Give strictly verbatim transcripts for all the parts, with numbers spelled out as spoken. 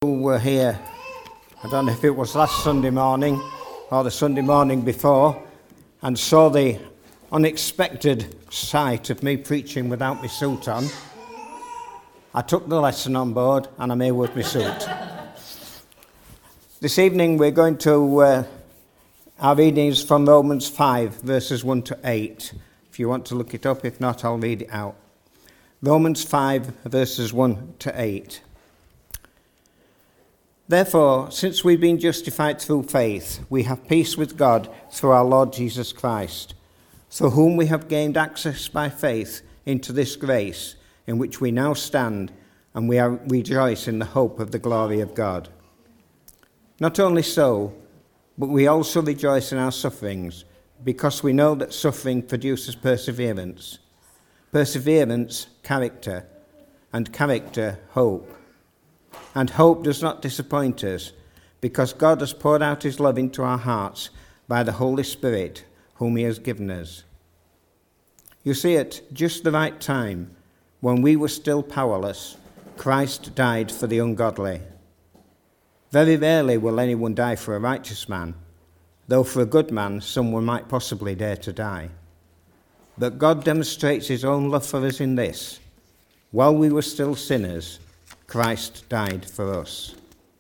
Who were here, I don't know if it was last Sunday morning or the Sunday morning before, and saw the unexpected sight of me preaching without my suit on. I took the lesson on board and I'm here with my suit. This evening we're going to, uh, our reading is from Romans five, verses one to eight. If you want to look it up, if not, I'll read it out. Romans five, verses one to eight. Therefore, since we've been justified through faith, we have peace with God through our Lord Jesus Christ, through whom we have gained access by faith into this grace in which we now stand, and we are, rejoice in the hope of the glory of God. Not only so, but we also rejoice in our sufferings, because we know that suffering produces perseverance, perseverance, character, and character, hope. And hope does not disappoint us, because God has poured out his love into our hearts by the Holy Spirit, whom he has given us. You see, at just the right time, when we were still powerless, Christ died for the ungodly. Very rarely will anyone die for a righteous man, though for a good man someone might possibly dare to die. But God demonstrates his own love for us in this: while we were still sinners, Christ died for us.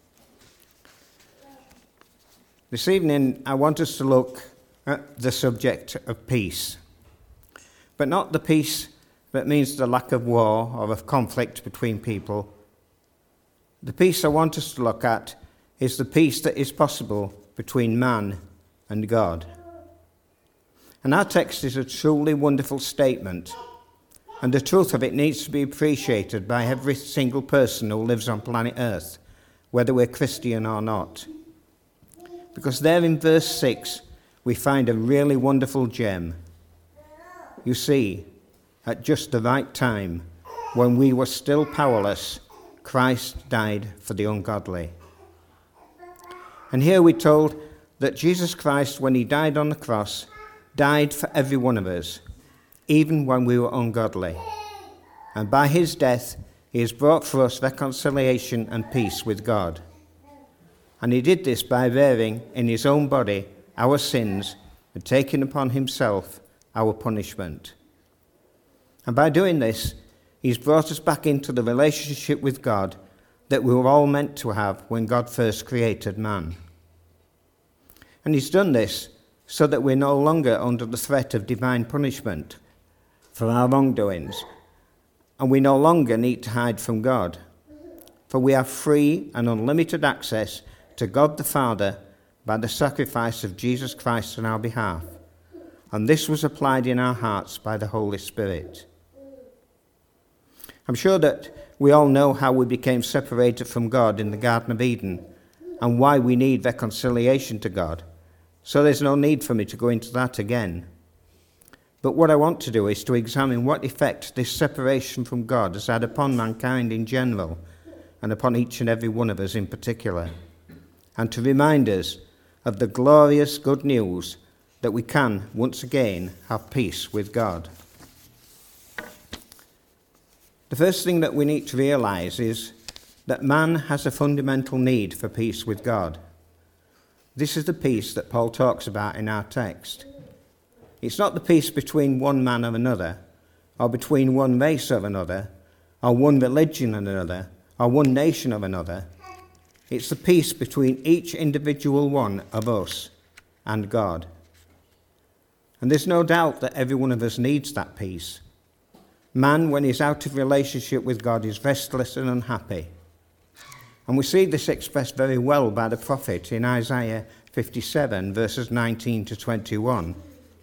This evening, I want us to look at the subject of peace, but not the peace that means the lack of war or of conflict between people. The peace I want us to look at is the peace that is possible between man and God. And our text is a truly wonderful statement, and the truth of it needs to be appreciated by every single person who lives on planet Earth, whether we're Christian or not. Because there in verse six, we find a really wonderful gem. You see, at just the right time, when we were still powerless, Christ died for the ungodly. And here we're told that Jesus Christ, when he died on the cross, died for every one of us, even when we were ungodly. And by his death, he has brought for us reconciliation and peace with God. And he did this by bearing in his own body our sins and taking upon himself our punishment. And by doing this, he's brought us back into the relationship with God that we were all meant to have when God first created man. And he's done this so that we're no longer under the threat of divine punishment for our wrongdoings, and we no longer need to hide from God, for we have free and unlimited access to God the Father by the sacrifice of Jesus Christ on our behalf, and this was applied in our hearts by the Holy Spirit. I'm sure that we all know how we became separated from God in the Garden of Eden and why we need reconciliation to God, so there's no need for me to go into that again. But what I want to do is to examine what effect this separation from God has had upon mankind in general, and upon each and every one of us in particular, and to remind us of the glorious good news that we can, once again, have peace with God. The first thing that we need to realize is that man has a fundamental need for peace with God. This is the peace that Paul talks about in our text. It's not the peace between one man and another, or between one race or another, or one religion and another, or one nation or another. It's the peace between each individual one of us and God. And there's no doubt that every one of us needs that peace. Man, when he's out of relationship with God, is restless and unhappy. And we see this expressed very well by the prophet in Isaiah fifty-seven, verses nineteen to twenty-one.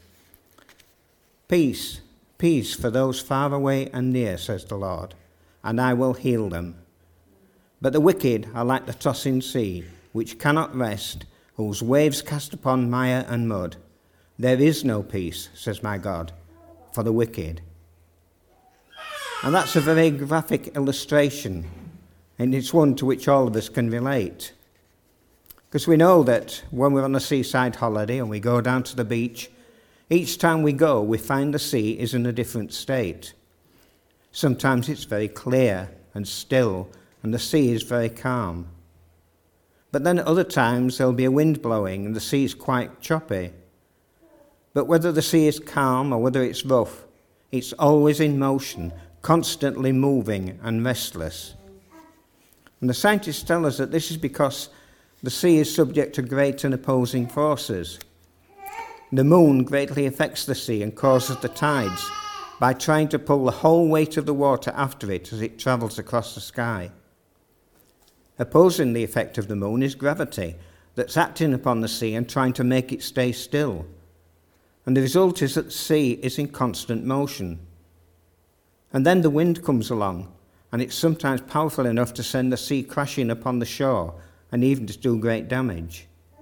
Peace, peace for those far away and near, says the Lord, and I will heal them. But the wicked are like the tossing sea, which cannot rest, whose waves cast upon mire and mud. There is no peace, says my God, for the wicked. And that's a very graphic illustration, and it's one to which all of us can relate. Because we know that when we're on a seaside holiday and we go down to the beach, each time we go, we find the sea is in a different state. Sometimes it's very clear and still, and the sea is very calm. But then at other times there'll be a wind blowing and the sea is quite choppy. But whether the sea is calm or whether it's rough, it's always in motion, constantly moving and restless. And the scientists tell us that this is because the sea is subject to great and opposing forces. The moon greatly affects the sea and causes the tides by trying to pull the whole weight of the water after it as it travels across the sky. Opposing the effect of the moon is gravity that's acting upon the sea and trying to make it stay still. And the result is that the sea is in constant motion. And then the wind comes along, and it's sometimes powerful enough to send the sea crashing upon the shore and even to do great damage.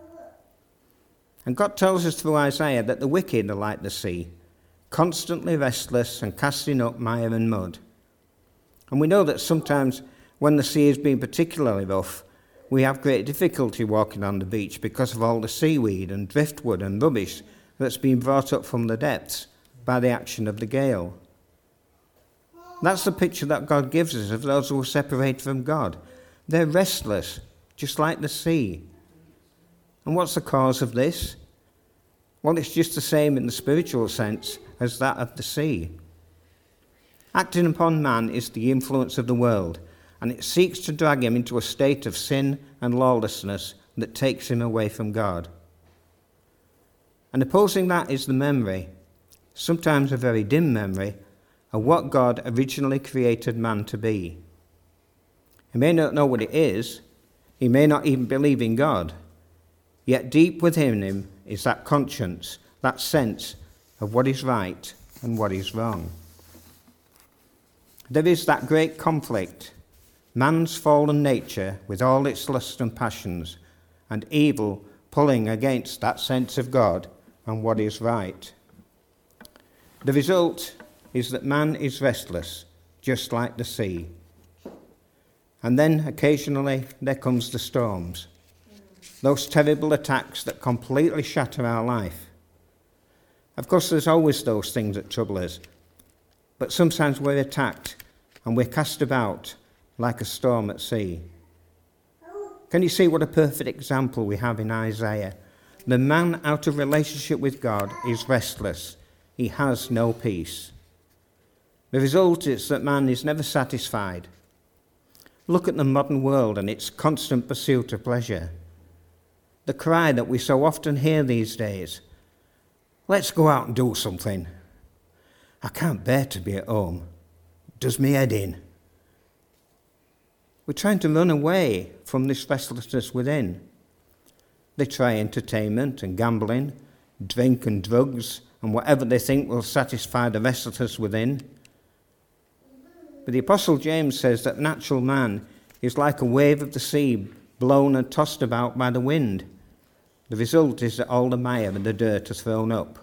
And God tells us through Isaiah that the wicked are like the sea, constantly restless and casting up mire and mud. And we know that sometimes when the sea has been particularly rough, we have great difficulty walking on the beach because of all the seaweed and driftwood and rubbish that's been brought up from the depths by the action of the gale. That's the picture that God gives us of those who are separated from God. They're restless, just like the sea. And what's the cause of this? Well, it's just the same in the spiritual sense as that of the sea. Acting upon man is the influence of the world, and it seeks to drag him into a state of sin and lawlessness that takes him away from God. And opposing that is the memory, sometimes a very dim memory, of what God originally created man to be. He may not know what it is, he may not even believe in God, yet deep within him is that conscience, that sense of what is right and what is wrong. There is that great conflict, man's fallen nature with all its lusts and passions, and evil pulling against that sense of God and what is right. The result is that man is restless, just like the sea. And then occasionally there comes the storms, those terrible attacks that completely shatter our life. Of course, there's always those things that trouble us, but sometimes we're attacked and we're cast about like a storm at sea. Can you see what a perfect example we have in Isaiah? The man out of relationship with God is restless. He has no peace. The result is that man is never satisfied. Look at the modern world and its constant pursuit of pleasure. The cry that we so often hear these days, let's go out and do something. I can't bear to be at home. It does me head in. We're trying to run away from this restlessness within. They try entertainment and gambling, drink and drugs, and whatever they think will satisfy the restlessness within. But the Apostle James says that natural man is like a wave of the sea, blown and tossed about by the wind. The result is that all the mire and the dirt are thrown up.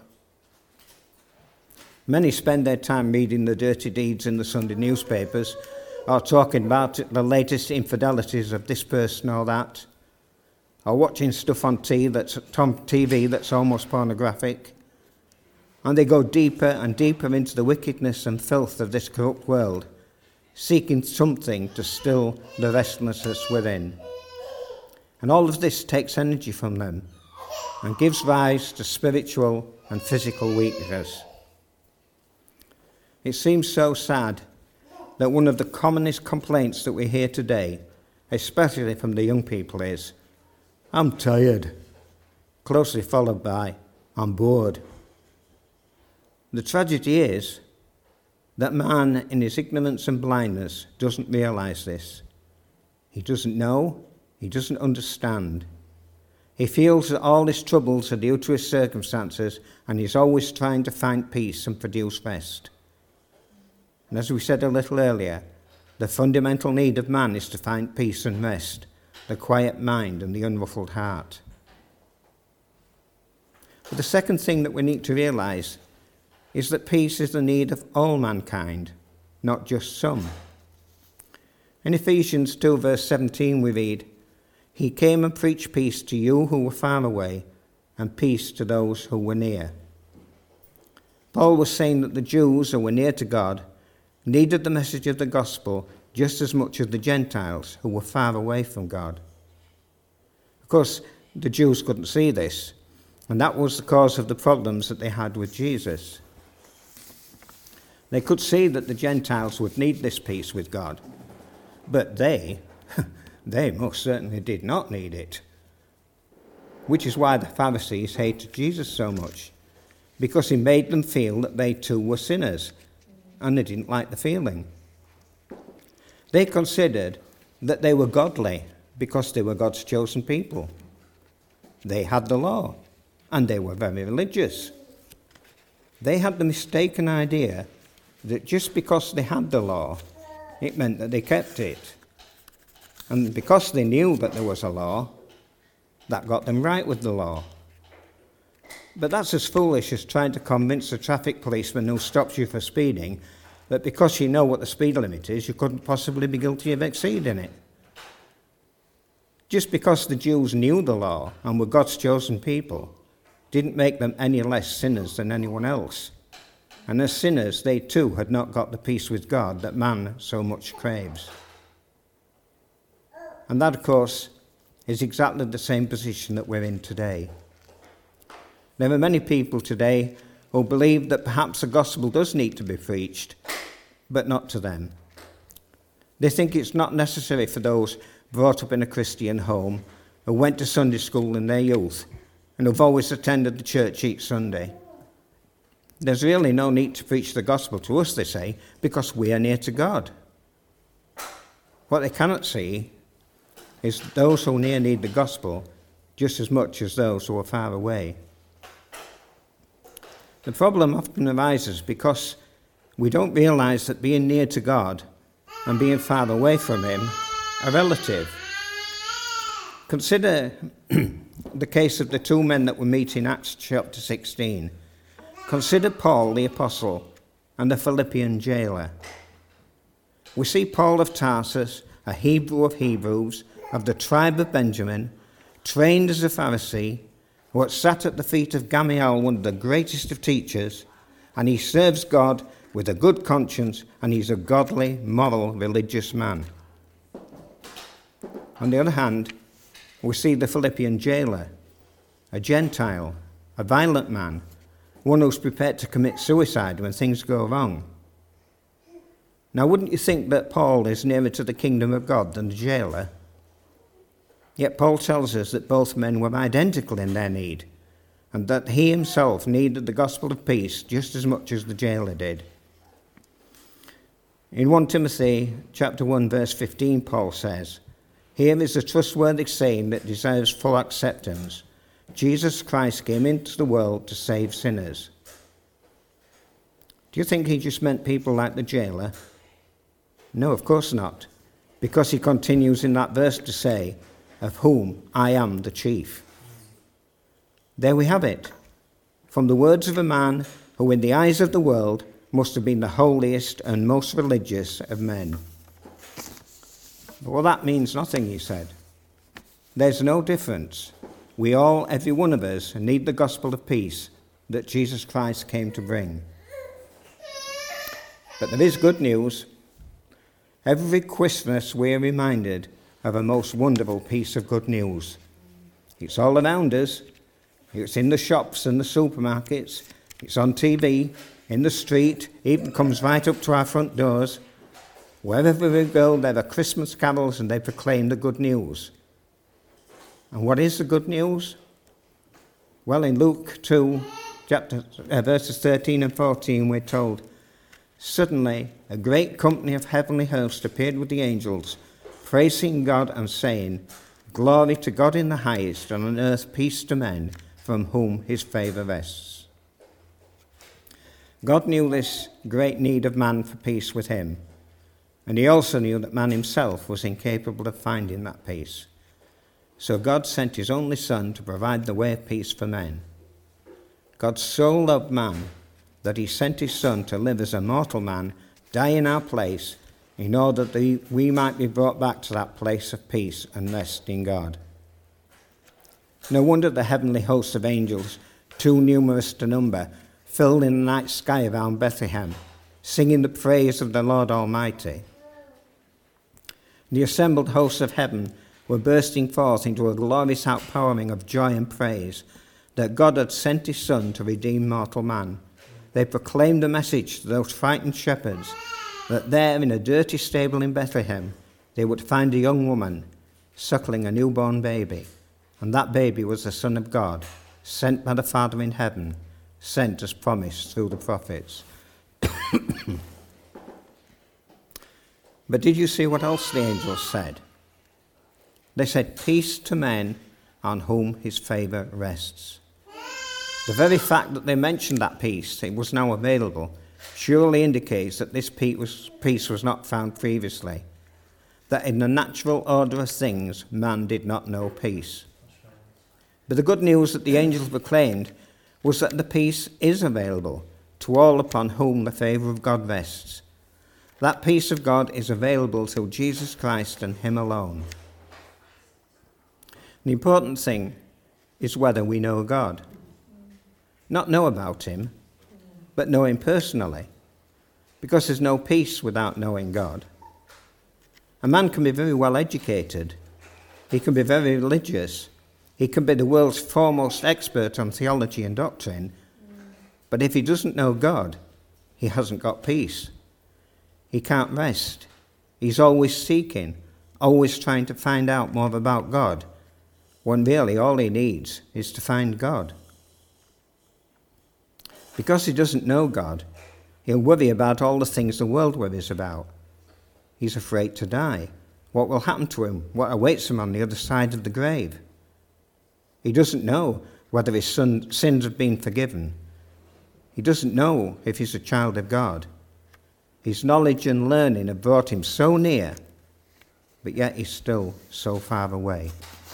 Many spend their time reading the dirty deeds in the Sunday newspapers, or talking about the latest infidelities of this person or that, or watching stuff on T V that's, T V that's almost pornographic. And they go deeper and deeper into the wickedness and filth of this corrupt world, seeking something to still the restlessness within. And all of this takes energy from them and gives rise to spiritual and physical weakness. It seems so sad that one of the commonest complaints that we hear today, especially from the young people, is, I'm tired, closely followed by, I'm bored. The tragedy is that man, in his ignorance and blindness, doesn't realize this. He doesn't know, he doesn't understand. He feels that all his troubles are due to his circumstances, and he's always trying to find peace and produce rest. And as we said a little earlier, the fundamental need of man is to find peace and rest, the quiet mind and the unruffled heart. But the second thing that we need to realize is that peace is the need of all mankind, not just some. In Ephesians two, verse seventeen, we read, He came and preached peace to you who were far away, and peace to those who were near. Paul was saying that the Jews who were near to God needed the message of the gospel just as much as the Gentiles who were far away from God. Of course, the Jews couldn't see this, and that was the cause of the problems that they had with Jesus. They could see that the Gentiles would need this peace with God, but they, they most certainly did not need it. Which is why the Pharisees hated Jesus so much, because he made them feel that they too were sinners, and they didn't like the feeling. They considered that they were godly because they were God's chosen people. They had the law, and they were very religious. They had the mistaken idea that just because they had the law, it meant that they kept it. And because they knew that there was a law, that got them right with the law. But that's as foolish as trying to convince a traffic policeman who stops you for speeding that because you know what the speed limit is, you couldn't possibly be guilty of exceeding it. Just because the Jews knew the law and were God's chosen people didn't make them any less sinners than anyone else. And as sinners, they too had not got the peace with God that man so much craves. And that, of course, is exactly the same position that we're in today. There are many people today who believe that perhaps the gospel does need to be preached, but not to them. They think it's not necessary for those brought up in a Christian home who went to Sunday school in their youth and who've always attended the church each Sunday. There's really no need to preach the gospel to us, they say, because we are near to God. What they cannot see is those who near need the gospel just as much as those who are far away. The problem often arises because we don't realize that being near to God and being far away from him are relative. Consider the case of the two men that we meet in Acts chapter sixteen. Consider Paul the apostle and the Philippian jailer. We see Paul of Tarsus, a Hebrew of Hebrews, of the tribe of Benjamin, trained as a Pharisee, who had sat at the feet of Gamaliel, one of the greatest of teachers, and he serves God with a good conscience, and he's a godly, moral, religious man. On the other hand, we see the Philippian jailer, a Gentile, a violent man, one who's prepared to commit suicide when things go wrong. Now, wouldn't you think that Paul is nearer to the kingdom of God than the jailer? Yet Paul tells us that both men were identical in their need, and that he himself needed the gospel of peace just as much as the jailer did. In First Timothy chapter one, verse fifteen, Paul says, "Here is a trustworthy saying that deserves full acceptance. Jesus Christ came into the world to save sinners." Do you think he just meant people like the jailer? No, of course not, because he continues in that verse to say, "Of whom I am the chief." There we have it, from the words of a man who in the eyes of the world must have been the holiest and most religious of men. Well, that means nothing, he said. There's no difference. We all, every one of us, need the gospel of peace that Jesus Christ came to bring. But there is good news. Every Christmas we are reminded of a most wonderful piece of good news. It's all around us. It's in the shops and the supermarkets. It's on T V, in the street, even comes right up to our front doors. Wherever we go, there are Christmas carols and they proclaim the good news. And what is the good news? Well, in Luke two, chapter, uh, verses thirteen and fourteen, we're told, "Suddenly a great company of heavenly hosts appeared with the angels, praising God and saying, 'Glory to God in the highest, and on earth peace to men from whom his favour rests.'" God knew this great need of man for peace with him, and he also knew that man himself was incapable of finding that peace. So God sent his only Son to provide the way of peace for men. God so loved man that he sent his Son to live as a mortal man, die in our place, in order that we might be brought back to that place of peace and rest in God. No wonder the heavenly hosts of angels, too numerous to number, filled in the night sky around Bethlehem, singing the praise of the Lord Almighty. The assembled hosts of heaven were bursting forth into a glorious outpouring of joy and praise that God had sent his Son to redeem mortal man. They proclaimed the message to those frightened shepherds that there in a dirty stable in Bethlehem they would find a young woman suckling a newborn baby, and that baby was the Son of God, sent by the Father in heaven, sent as promised through the prophets. But did you see what else the angels said? They said, "Peace to men on whom his favour rests." The very fact that they mentioned that peace, it was now available, surely indicates that this peace was not found previously, that in the natural order of things, man did not know peace. But the good news that the angels proclaimed was that the peace is available to all upon whom the favour of God rests. That peace of God is available through Jesus Christ and him alone. The important thing is whether we know God. Not know about him, but know him personally, because there's no peace without knowing God. A man can be very well educated, he can be very religious, he can be the world's foremost expert on theology and doctrine, but if he doesn't know God, he hasn't got peace. He can't rest. He's always seeking, always trying to find out more about God, when really all he needs is to find God. Because he doesn't know God, he'll worry about all the things the world worries about. He's afraid to die. What will happen to him? What awaits him on the other side of the grave? He doesn't know whether his son, sins have been forgiven. He doesn't know if he's a child of God. His knowledge and learning have brought him so near, but yet he's still so far away.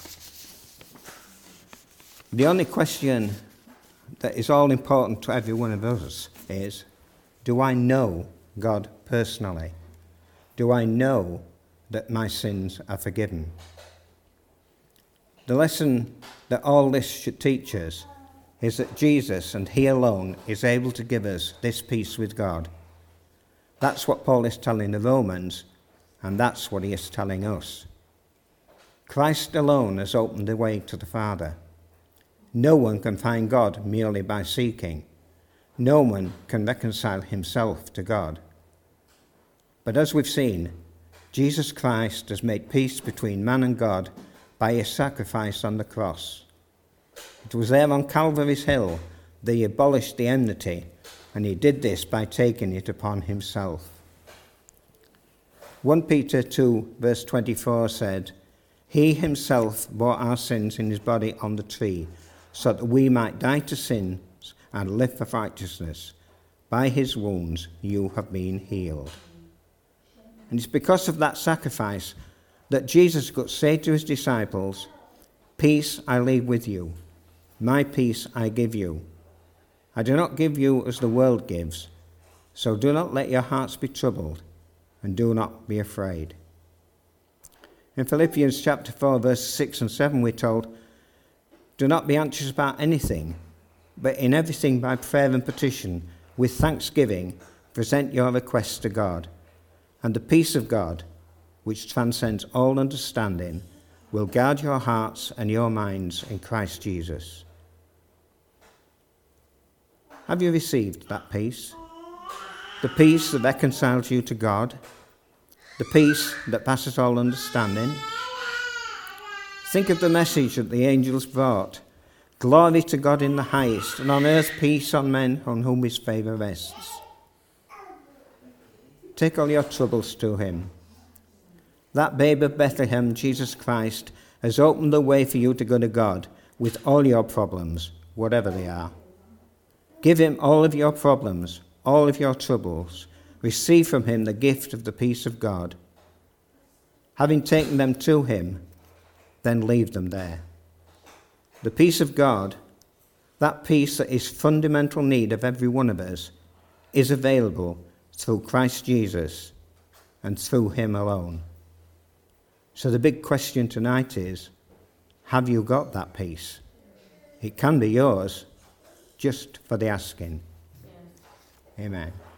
The only question that is all important to every one of us is, do I know God personally? Do I know that my sins are forgiven? The lesson that all this should teach us is that Jesus and he alone is able to give us this peace with God. That's what Paul is telling the Romans, and that's what he is telling us. Christ alone has opened the way to the Father. No one can find God merely by seeking. No one can reconcile himself to God. But as we've seen, Jesus Christ has made peace between man and God by his sacrifice on the cross. It was there on Calvary's hill that he abolished the enmity, and he did this by taking it upon himself. First Peter two, verse twenty-four said, "He himself bore our sins in his body on the tree, so that we might die to sins and live for righteousness. By his wounds you have been healed." And it's because of that sacrifice that Jesus could say to his disciples, "Peace I leave with you, my peace I give you. I do not give you as the world gives, so do not let your hearts be troubled, and do not be afraid." In Philippians chapter four, verses six and seven, we're told, "Do not be anxious about anything, but in everything by prayer and petition, with thanksgiving, present your requests to God, and the peace of God, which transcends all understanding, will guard your hearts and your minds in Christ Jesus." Have you received that peace? The peace that reconciles you to God? The peace that passes all understanding? Think of the message that the angels brought. Glory to God in the highest, and on earth peace on men on whom his favour rests. Take all your troubles to him. That babe of Bethlehem, Jesus Christ, has opened the way for you to go to God with all your problems, whatever they are. Give him all of your problems, all of your troubles. Receive from him the gift of the peace of God. Having taken them to him, then leave them there. The peace of God, that peace that is fundamental need of every one of us, is available through Christ Jesus and through him alone. So the big question tonight is, have you got that peace? It can be yours, just for the asking. Amen.